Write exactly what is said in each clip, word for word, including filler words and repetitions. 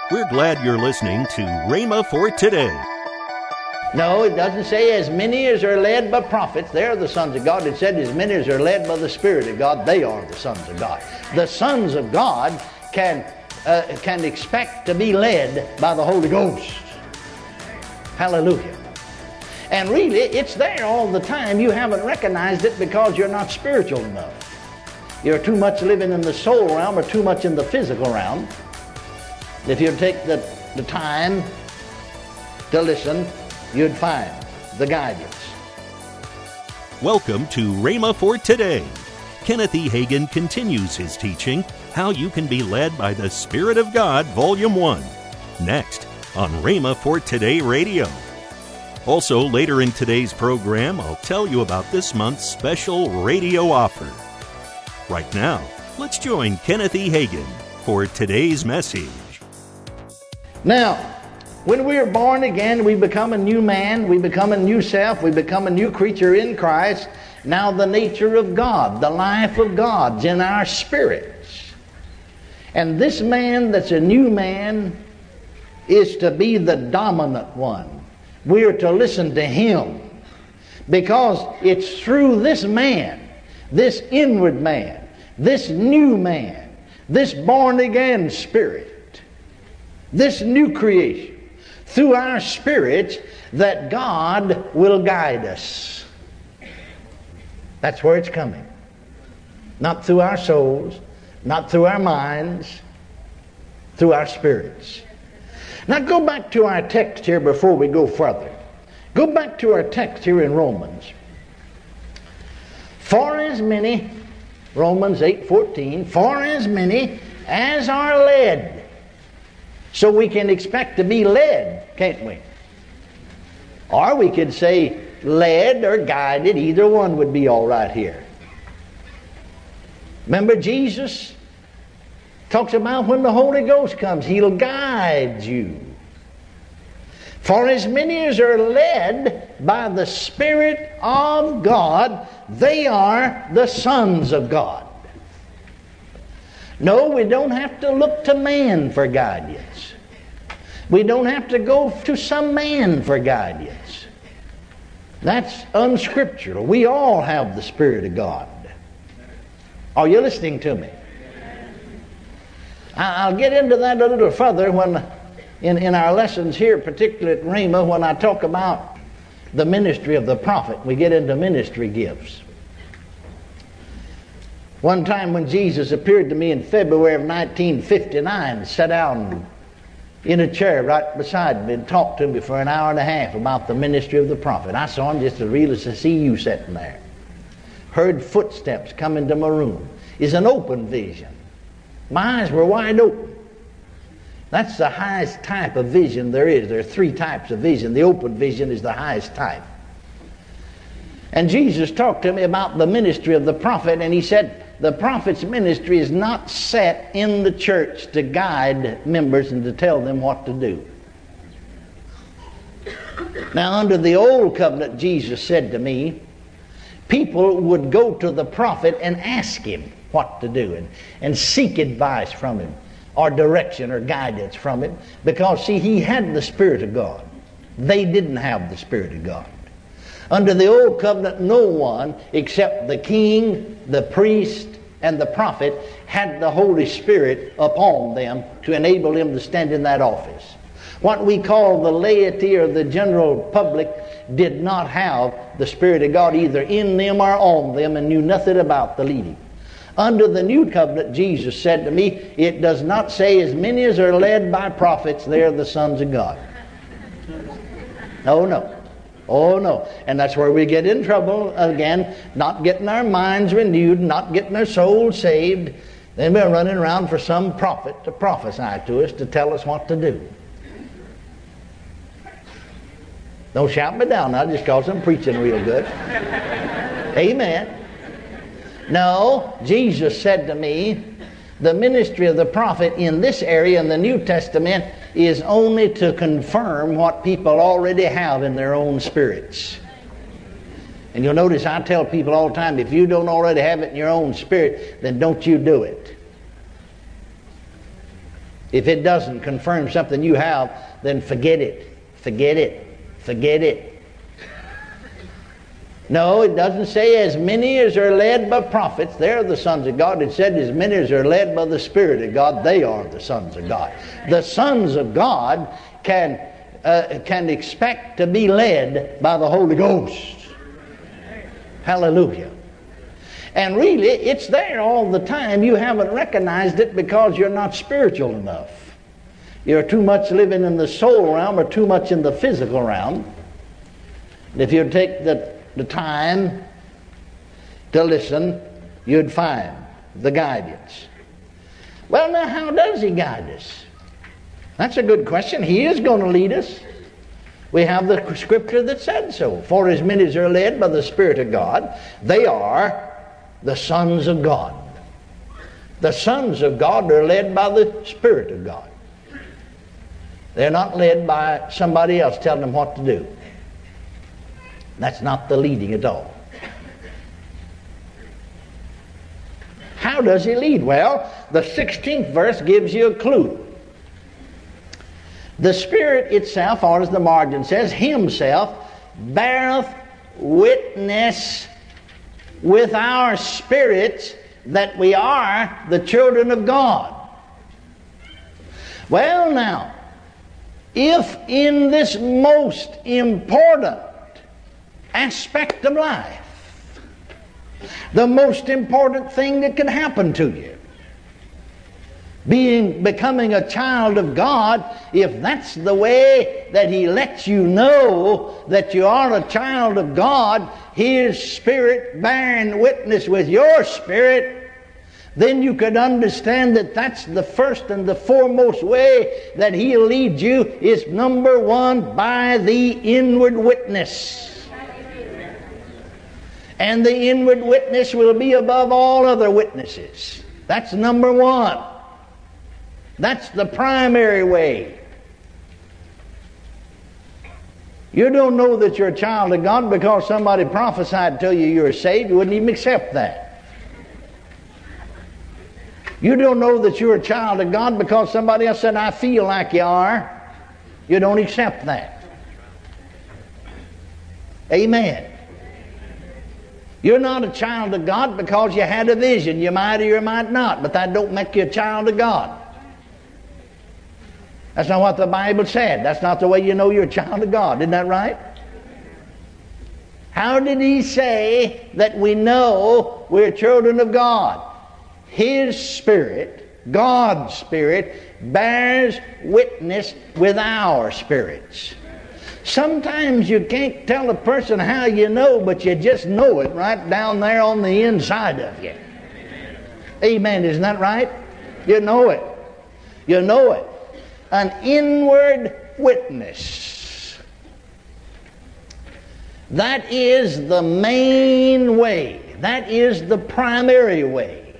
We're glad you're listening to Rhema for Today. No, it doesn't say as many as are led by prophets, they're the sons of God. It said as many as are led by the Spirit of God, they are the sons of God. The sons of God can, uh, can expect to be led by the Holy Ghost. Hallelujah. And really, it's there all the time. You haven't recognized it because you're not spiritual enough. You're too much living in the soul realm or too much in the physical realm. If you take the, the time to listen, you'd find the guidance. Welcome to Rhema for Today. Kenneth E. Hagin continues his teaching, How You Can Be Led by the Spirit of God, Volume one. Next on Rhema for Today Radio. Also, later in today's program, I'll tell you about this month's special radio offer. Right now, let's join Kenneth E. Hagin for today's message. Now, when we are born again, we become a new man, we become a new self, we become a new creature in Christ. Now the nature of God, the life of God's in our spirits. And this man that's a new man is to be the dominant one. We are to listen to him because it's through this man, this inward man, this new man, this born again spirit, this new creation, through our spirits, that God will guide us. That's where it's coming. Not through our souls, not through our minds, through our spirits. Now go back to our text here before we go further. Go back to our text here in Romans. For as many, Romans eight fourteen, for as many as are led. So we can expect to be led, can't we? Or we could say led or guided. Either one would be all right here. Remember, Jesus talks about when the Holy Ghost comes, He'll guide you. For as many as are led by the Spirit of God, they are the sons of God. No, we don't have to look to man for guidance. We don't have to go to some man for guidance. That's unscriptural. We all have the Spirit of God. Are you listening to me? I'll get into that a little further when, in, in our lessons here, particularly at Rhema, when I talk about the ministry of the prophet. We get into ministry gifts. One time when Jesus appeared to me in February of nineteen fifty-nine, sat down in a chair right beside me and talked to me for an hour and a half about the ministry of the prophet. I saw him just as real as I see you sitting there. Heard footsteps come into my room. It's an open vision. My eyes were wide open. That's the highest type of vision there is. There are three types of vision. The open vision is the highest type. And Jesus talked to me about the ministry of the prophet, and he said, the prophet's ministry is not set in the church to guide members and to tell them what to do. Now, under the old covenant, Jesus said to me, people would go to the prophet and ask him what to do and, and seek advice from him or direction or guidance from him because, see, he had the Spirit of God. They didn't have the Spirit of God. Under the old covenant, no one except the king, the priest, and the prophet had the Holy Spirit upon them to enable them to stand in that office. What we call the laity or the general public did not have the Spirit of God either in them or on them and knew nothing about the leading. Under the new covenant, Jesus said to me, it does not say as many as are led by prophets, they are the sons of God. Oh no. Oh no. And that's where we get in trouble again, not getting our minds renewed, not getting our souls saved. Then we're running around for some prophet to prophesy to us, to tell us what to do. Don't shout me down now just because I'm preaching real good. Amen. No, Jesus said to me, the ministry of the prophet in this area in the New Testament is only to confirm what people already have in their own spirits. And you'll notice I tell people all the time, if you don't already have it in your own spirit, then don't you do it. If it doesn't confirm something you have, then forget it. Forget it. Forget it. No, it doesn't say as many as are led by prophets, they're the sons of God. It said as many as are led by the Spirit of God, they are the sons of God. The sons of God can, uh, can expect to be led by the Holy Ghost. Hallelujah. And really, it's there all the time. You haven't recognized it because you're not spiritual enough. You're too much living in the soul realm or too much in the physical realm. And if you take the, the time to listen, you'd find the guidance. Well, now, how does He guide us? That's a good question. He is going to lead us. We have the scripture that said so. For as many as are led by the Spirit of God, they are the sons of God. The sons of God are led by the Spirit of God. They're not led by somebody else telling them what to do. That's not the leading at all. How does He lead? Well, the sixteenth verse gives you a clue. The Spirit itself, or as the margin says, Himself beareth witness with our spirits that we are the children of God. Well, now, if in this most important aspect of life, the most important thing that can happen to you, being becoming a child of God, if that's the way that He lets you know that you are a child of God, His Spirit bearing witness with your spirit, then you could understand that that's the first and the foremost way that He'll lead you is, number one, by the inward witness. And the inward witness will be above all other witnesses. That's number one. That's the primary way. You don't know that you're a child of God because somebody prophesied to you you're saved. You wouldn't even accept that. You don't know that you're a child of God because somebody else said, I feel like you are. You don't accept that. Amen. You're not a child of God because you had a vision. You might or you might not, but that don't make you a child of God. That's not what the Bible said. That's not the way you know you're a child of God. Isn't that right? How did He say that we know we're children of God? His Spirit, God's Spirit, bears witness with our spirits. Sometimes you can't tell a person how you know, but you just know it right down there on the inside of you. Amen. Isn't that right? You know it. You know it. An inward witness. That is the main way. That is the primary way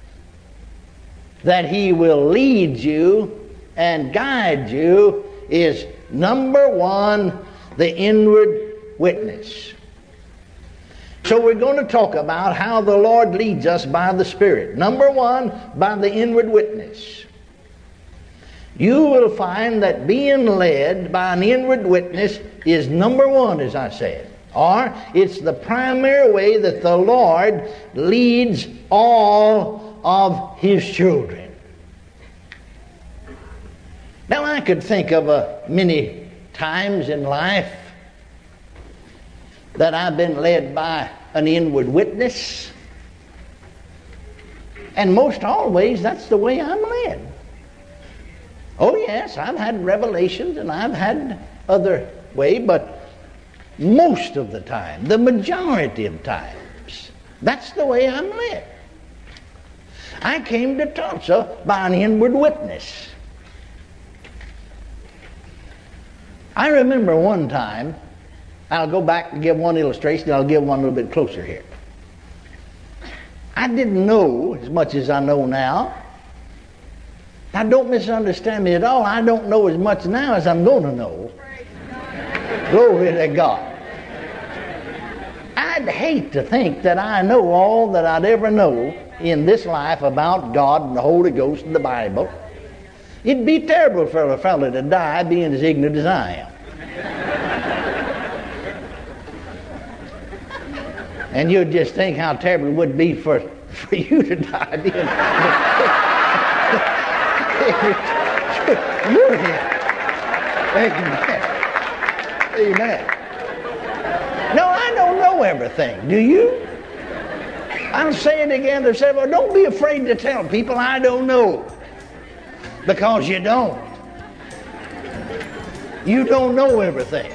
that He will lead you and guide you is, number one, the inward witness. So we're going to talk about how the Lord leads us by the Spirit. Number one, by the inward witness. You will find that being led by an inward witness is number one, as I said. Or it's the primary way that the Lord leads all of His children. Now, I could think of uh, many times in life that I've been led by an inward witness. And most always, that's the way I'm led. Oh yes, I've had revelations and I've had other way, but most of the time, the majority of times, that's the way I'm led. I came to Tulsa by an inward witness. I remember one time, I'll go back and give one illustration, and I'll give one a little bit closer here. I didn't know as much as I know now. Now, don't misunderstand me at all. I don't know as much now as I'm going to know. Glory to God. I'd hate to think that I know all that I'd ever know in this life about God and the Holy Ghost and the Bible. It'd be terrible for a fellow to die being as ignorant as I am. And you'd just think how terrible it would be for, for you to die being Amen. Amen. No, I don't know everything. Do you? I'll say it again. They say, well, don't be afraid to tell people I don't know. Because you don't. You don't know everything.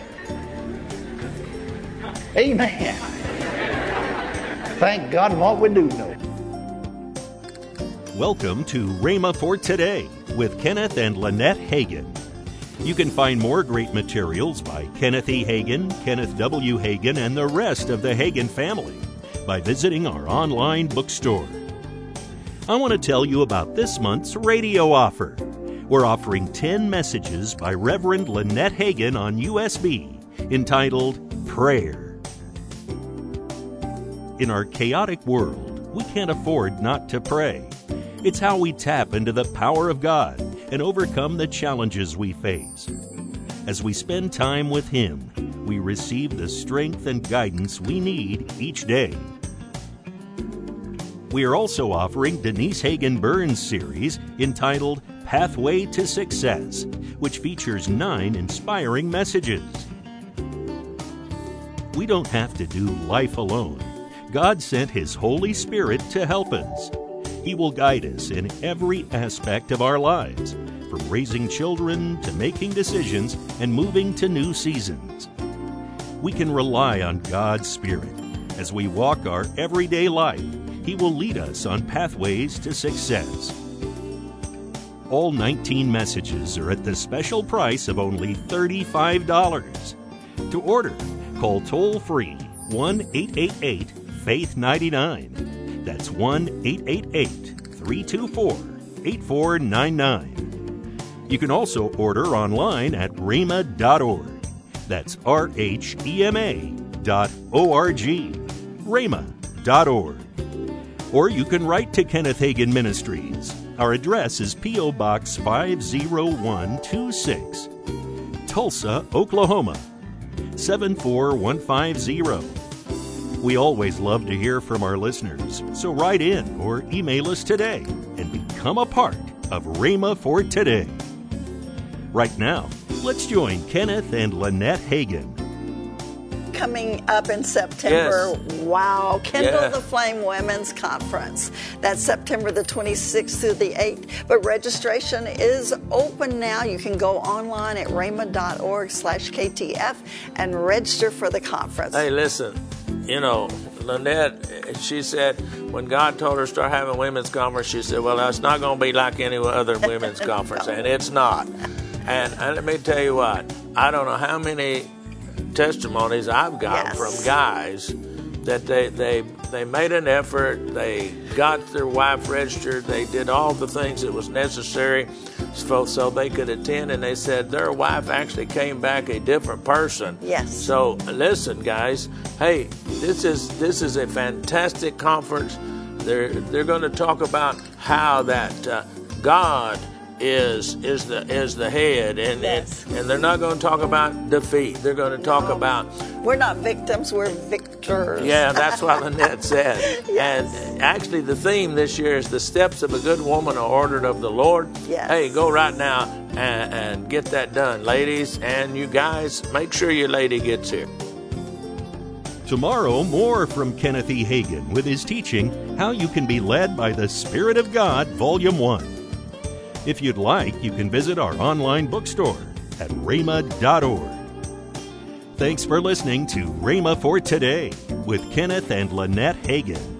Amen. Thank God for what we do know. Welcome to Rhema for Today with Kenneth and Lynette Hagin. You can find more great materials by Kenneth E. Hagin, Kenneth W. Hagin, and the rest of the Hagin family by visiting our online bookstore. I want to tell you about this month's radio offer. We're offering ten messages by Reverend Lynette Hagin on U S B entitled Prayer. In our chaotic world, we can't afford not to pray. It's how we tap into the power of God and overcome the challenges we face. As we spend time with Him, we receive the strength and guidance we need each day. We are also offering Denise Hagin Burns' series entitled Pathway to Success, which features nine inspiring messages. We don't have to do life alone. God sent His Holy Spirit to help us. He will guide us in every aspect of our lives, from raising children to making decisions and moving to new seasons. We can rely on God's Spirit. As we walk our everyday life, He will lead us on pathways to success. All nineteen messages are at the special price of only thirty-five dollars. To order, call toll-free one eight eight eight, faith ninety-nine. That's one eight eight eight, three two four, eight four nine nine. You can also order online at rhema dot org. That's R H E M A dot O R G, rhema dot org. Or you can write to Kenneth Hagin Ministries. Our address is P O. Box five oh one two six, Tulsa, Oklahoma, seven four one five zero. We always love to hear from our listeners, so write in or email us today and become a part of Rhema for Today. Right now, let's join Kenneth and Lynette Hagin. Coming up in September, yes. Wow, Kindle Yeah. the Flame Women's Conference. That's September the twenty-sixth through the eighth. But registration is open now. You can go online at rhema dot org slash K T F and register for the conference. Hey, listen, you know, Lynette, she said when God told her to start having women's conference, she said, well, it's not going to be like any other women's conference, and it's not. And, and let me tell you what, I don't know how many testimonies I've got Yes. from guys that they, they they made an effort, they got their wife registered, they did all the things that was necessary so, so they could attend, and they said their wife actually came back a different person. Yes. So listen, guys, hey, this is this is a fantastic conference. They're they're going to talk about how that uh, God is is the is the head, and Yes. and, and they're not going to talk about defeat. They're going to talk about We're not victims, we're victors. yeah, that's what Lynette said. Yes. And actually, the theme this year is the steps of a good woman are ordered of the Lord. Yes. Hey, go right now and, and get that done, ladies, and you guys. Make sure your lady gets here. Tomorrow, more from Kenneth E. Hagin with his teaching, How You Can Be Led by the Spirit of God, Volume one. If you'd like, you can visit our online bookstore at rhema dot org. Thanks for listening to Rhema for Today with Kenneth and Lynette Hagin.